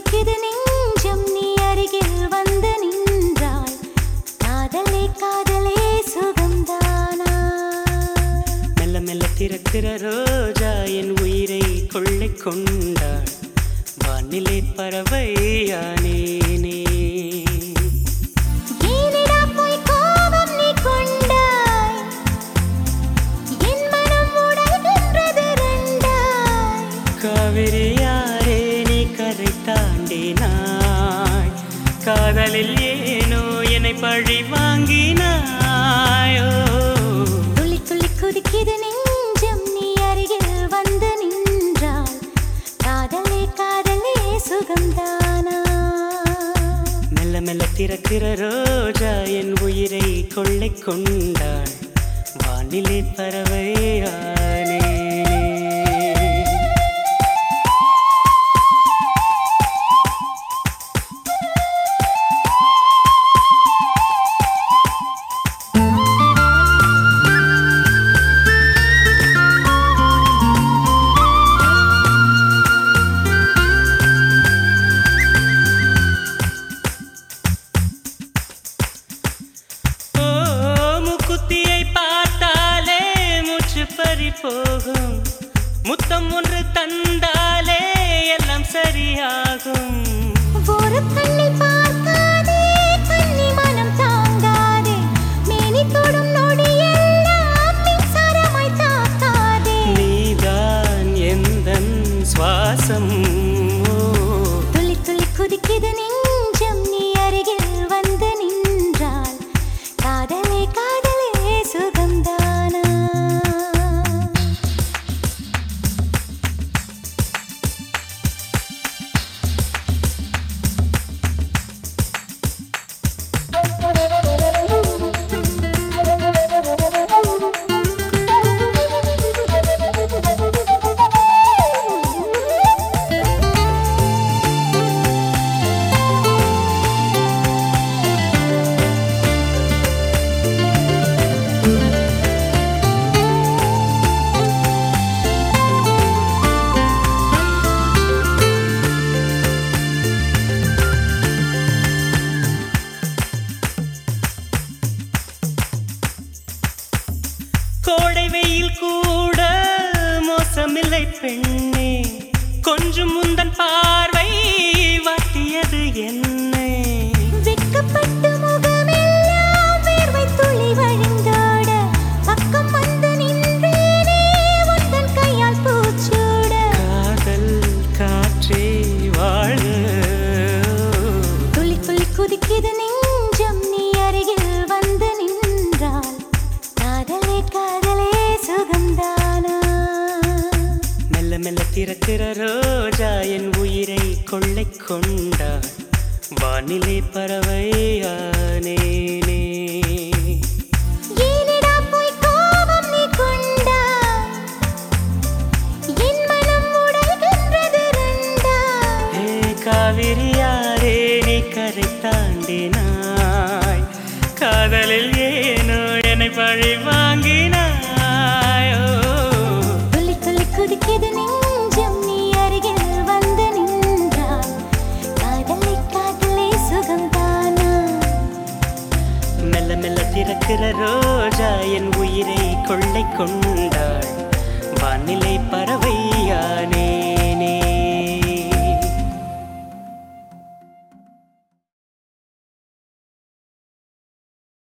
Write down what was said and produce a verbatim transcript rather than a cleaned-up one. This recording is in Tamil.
கொதிக்குது நெஞ்சம் நீ அருகில் வந்து நின்றாய். காதலே காதலே சுகம்தானா? மெல்ல மெல்ல திறக்கிற ரோஜா என் உயிரை கொள்ளை கொண்டாள். வானிலை பறவையானேனே. ஏனிடா போய் கோபம் நீ கொண்டாய்? என் மனம் உடைகின்றது ரெண்டாய். காவிரியாரே நீ கரை தாண்டினாய். காதலில் ஏனோ என்னை பழி வாங்கினாயோ. துள்ளி துள்ளி குதிக்குது நெஞ்சம் நீ அருகில் வந்து நின்றாய். காதலே காதலே சுகம்தானா? மெல்ல மெல்ல திறக்கிற ரோஜா என் உயிரை கொள்ளை கொண்டாள். வானிலை பறவையானே. போகும் முத்தம் ஒன்று தந்தாலே எல்லாம் சரியாகும். ஒரு கண்ணை பார்க்காதே கண்ணி மனம் தாங்காதே. மேனி தொடும் நொடியெல்லாம் மின்சாரமாய் தாக்காதே. நீதான் எந்தன் சுவாசம். துள்ளி துள்ளி குதிக்குது நெஞ்சம் நீ அருகில் வந்து நின்றால். காதலே காதலே சுகம்தானா? கோடை வெயில் கூட மோசமில்லை பெண்ணே. கொஞ்சம் முந்தன் பார்வை வாட்டியது என்னை. வெட்கப்பட்டு முகமெல்லாம் வேர்வை துளி வழிந்தோட. பக்கம் வந்து நின்றேனே உந்தன் கையால் பூச்சூட. காதல் காற்றே வாழ. துளி துளி குதிக்குது நெஞ்சம் நீ அருகில் வந்து நின்றால். காதலே காதலே சுகம்தானா? மெல்ல மெல்ல திறக்கிற ரோஜா என் உயிரை கொள்ளை கொண்டாள். வானிலை பறவையானேனே. ஏனிடா போய் கோபம் நீ கொண்டாய்? என் மனம் உடைகின்றது ரெண்டாய். ஏ காவிரியாரே நீ கரை தாண்டினாய். காதலில் ஏனோ என்னை பழி வாங்கினாயோ. துள்ளி துள்ளி குதிக்குது நெஞ்சம் நீ அருகில் வந்து நின்றாய். காதலே காதலே சுகம்தானா? மெல்ல மெல்ல திறக்கிற ரோஜா என் உயிரை கொள்ளை கொண்டாள். வானிலை பறவை